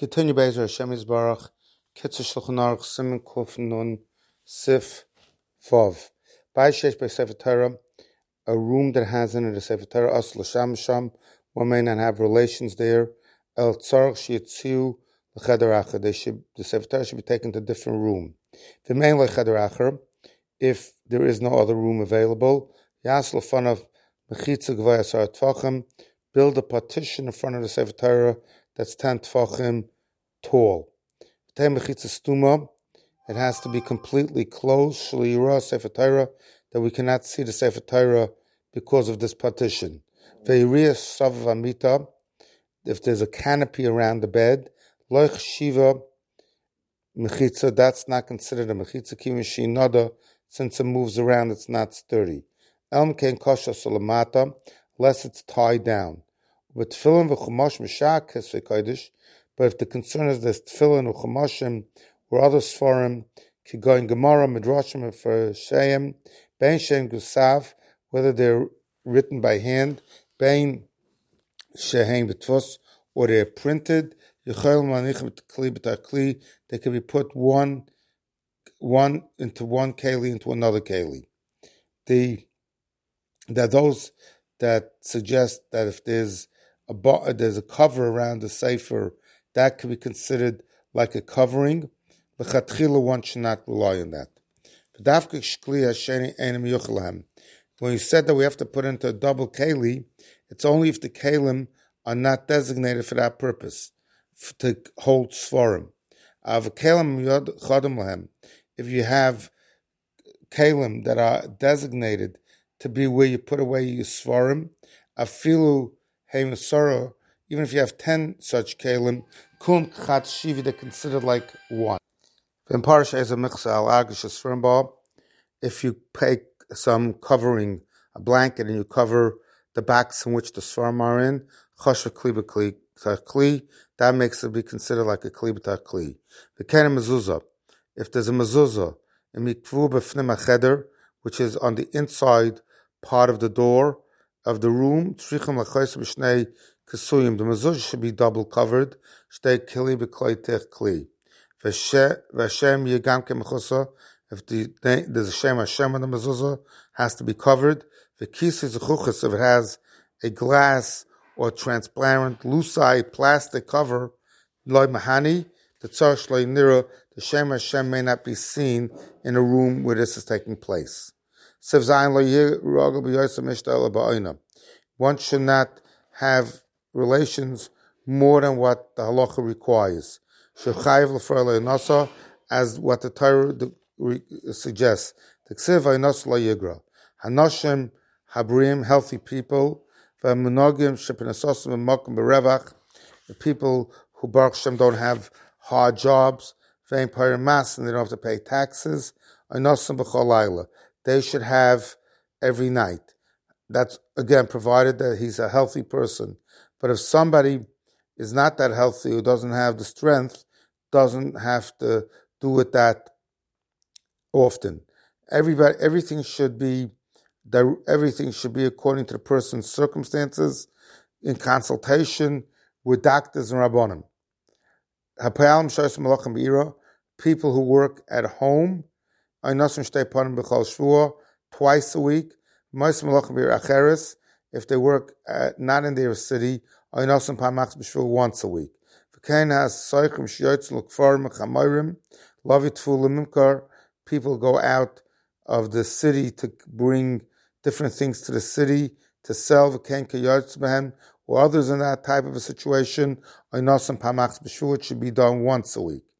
Continue Bezer Hashem Yisbarach, Kitzur Shulchan Aruch, Siman Kuf Nun, Sif Vav. Shesh by Sefer Torah, a room that has in it a Sefer Torah, As L'Sham Sham, one may not have relations there. El Tzarech Sheyitziu L'Cheder Acher, the Sefer Torah should be taken to a different room. V'mein L'Cheder Acher, if there is no other room available, Yas L'Fanav Mechitza Gvaya Sar Tvachim, build a partition in front of the Sefer Torah that's 10 Tvachim tall. It has to be completely closed, Sefer Torah, that we cannot see the Sefer Torah because of this partition. If there's a canopy around the bed, Loich Shiva Mechitza, that's not considered a Mechitza Kimishi Nada, since it moves around, it's not sturdy. Elm Ken Kosha Solamata, unless it's tied down. With tefillin v'chumash mishak kesvei kodesh, but if the concern is there's tefillin v'chumashim or other sforim, kigoyin gemara midrashim and for sheim, bein sheim gusav, whether they're written by hand, bein shehem b'tfus, or they're printed, yichayil manichem b'tkli b'takli, they can be put one into one keli into another keli. There are those that suggest that if there's a cover around the sefer, that could be considered like a covering. L'chatchila, one should not rely on that. When you said that we have to put into a double keli, it's only if the kelim are not designated for that purpose, to hold svarim. If you have kelim that are designated to be where you put away your svarim, afilu Masora, even if you have 10 such kalim, kun chat shivi, they're considered like one. If you take some covering, a blanket, and you cover the backs in which the svarim are in, that makes it be considered like a kli b'tar kli. If there's a mezuzah, which is on the inside part of the door of the room, the mezuzah should be double covered. If there's a Shem Hashem on the mezuzah, has to be covered. If it has a glass or transparent lucite plastic cover, the Shem Hashem may not be seen in a room where this is taking place. One should not have relations more than what the halacha requires, as what the Torah suggests. Hanoshim habrim, healthy people, the people who Baruch Hashem don't have hard jobs, and they don't have to pay taxes, they should have every night. That's, again, provided that he's a healthy person. But if somebody is not that healthy, who doesn't have the strength, doesn't have to do it that often. Everything should be according to the person's circumstances, in consultation with doctors and rabbanim. People who work at home, twice a week. If they work not in their city, once a week. People go out of the city to bring different things to the city to sell, or others in that type of a situation, it should be done once a week.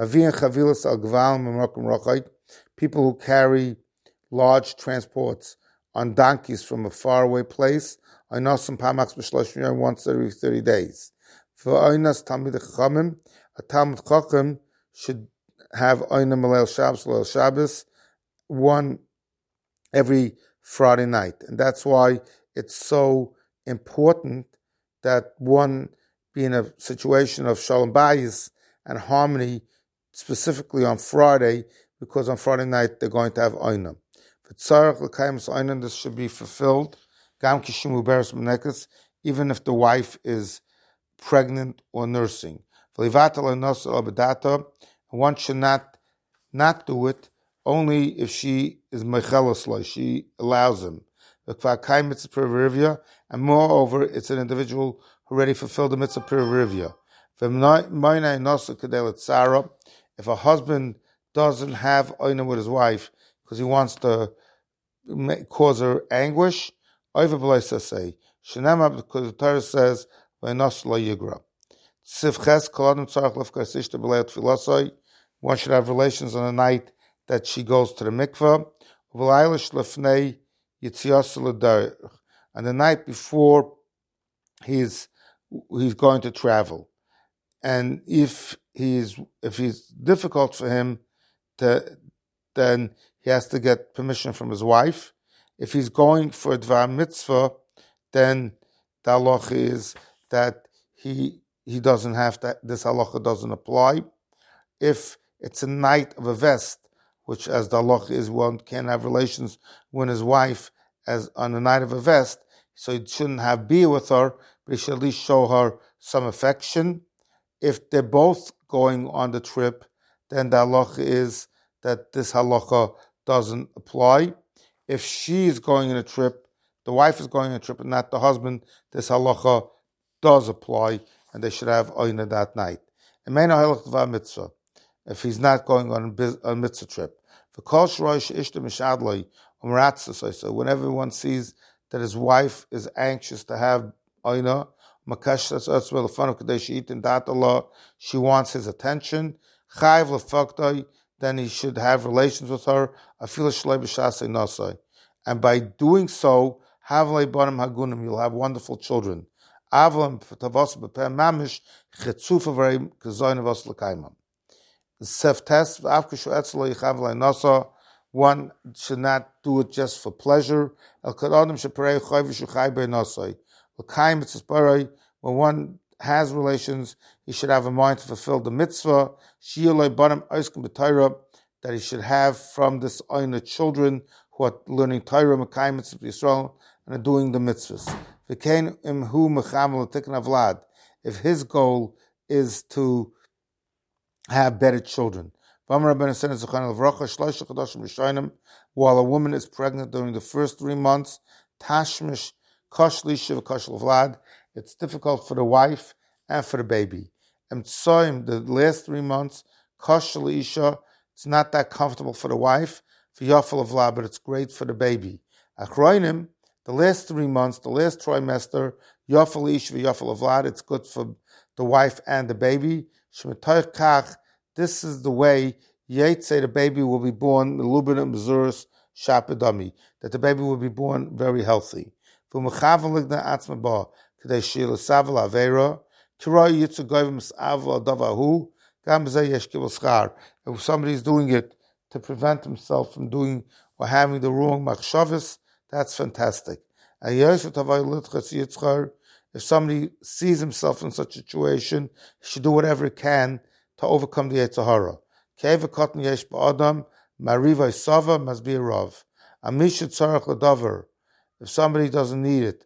People who carry large transports on donkeys from a faraway place, once every 30 days. A Talmid Chacham should have Malel Shabbos, one every Friday night. And that's why it's so important that one be in a situation of Shalom Bayis and harmony, specifically on Friday, because on Friday night they're going to have Oinam. This should be fulfilled, even if the wife is pregnant or nursing. And one should not do it only if she is mechelos, she allows him. And moreover, it's an individual who already fulfilled the mitzvah pirivya. If a husband doesn't have oina with his wife because he wants to cause her anguish, because the Torah says, one should have relations on the night that she goes to the mikveh, and the night before he's going to travel. And if he's difficult for him then he has to get permission from his wife. If he's going for a dvar mitzvah, then the halacha is that he doesn't have that. This halacha doesn't apply. If it's a night of a vest, which as the halacha is, one can't have relations with his wife as on the night of a vest, so he shouldn't have beer with her, but he should at least show her some affection. If they're both going on the trip, then the halacha is that this halacha doesn't apply. If she is going on a trip, the wife is going on a trip and not the husband, this halacha does apply, and they should have oina that night. If he's not going on a mitzvah trip. So whenever one sees that his wife is anxious to have oina, she wants his attention, then he should have relations with her. And by doing so, you'll have wonderful children. One should not do it just for pleasure. When one has relations, he should have a mind to fulfill the mitzvah, that he should have from this oina children who are learning Torah, Yisrael, and are doing the mitzvahs. If his goal is to have better children. While a woman is pregnant during the first 3 months, it's difficult for the wife and for the baby. And so in the last 3 months, it's not that comfortable for the wife, but it's great for the baby. The last 3 months, the last trimester, it's good for the wife and the baby. This is the way the baby will be born, that the baby will be born very healthy. If somebody is doing it to prevent himself from doing or having the wrong machshavas, that's fantastic. If somebody sees himself in such a situation, he should do whatever he can to overcome the Yetzer Hara. Must be a rav. If somebody doesn't need it,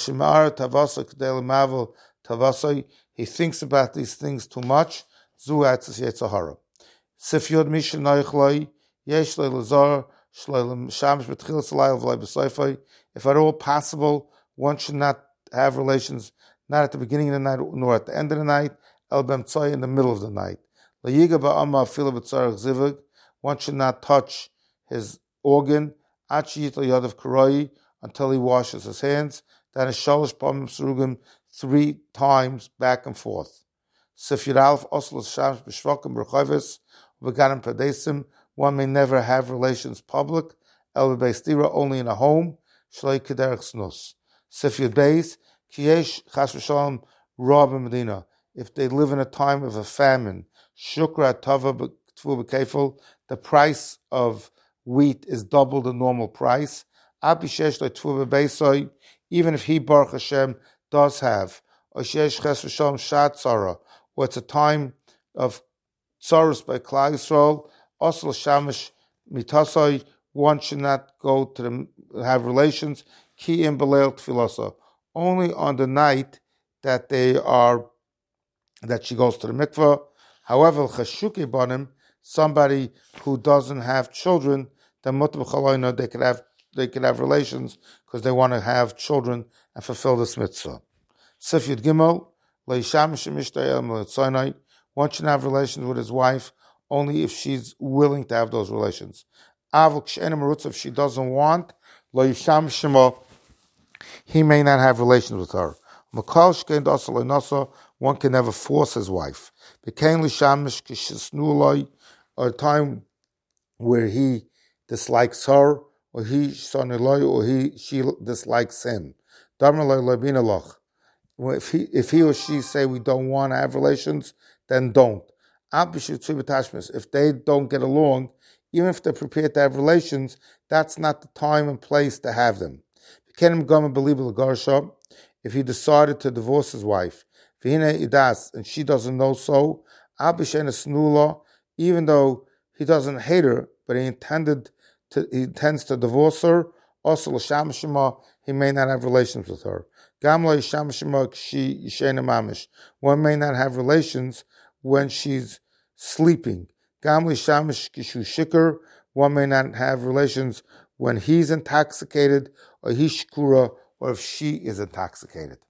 he thinks about these things too much. If at all possible, one should not have relations, not at the beginning of the night nor at the end of the night, in the middle of the night. One should not touch his organ until he washes his hands. That is shalosh pamim surugim, 3 times back and forth. One may never have relations public, only in a home. If they live in a time of a famine, the price of wheat is double the normal price. Even if he, Baruch Hashem, does have, or it's a time of tzaros by Klal Yisrael, one should not go to have relations, only on the night that they are that she goes to the mikveh. However, chashuke banim, somebody who doesn't have children, then mutar b'chaloina, they could have relations because they want to have children and fulfill this mitzvah. Sif Yud Gimel, leisham shemishtayel mitzonai, one should have relations with his wife only if she's willing to have those relations. Avul k'she'ena merutza, if she doesn't want, leisham shema, he may not have relations with her. Makal shkein dasa le'nasa, one can never force his wife. B'kein l'shamish k'shisnu loy, a time where he dislikes her, or she dislikes him. If he or she say we don't want to have relations, then don't. If they don't get along, even if they're prepared to have relations, that's not the time and place to have them. If he decided to divorce his wife, and she doesn't know so, even though he doesn't hate her, but he intends to divorce her, also he may not have relations with her. One may not have relations when she's sleeping. One may not have relations when he's intoxicated, or he's shkura, or if she is intoxicated.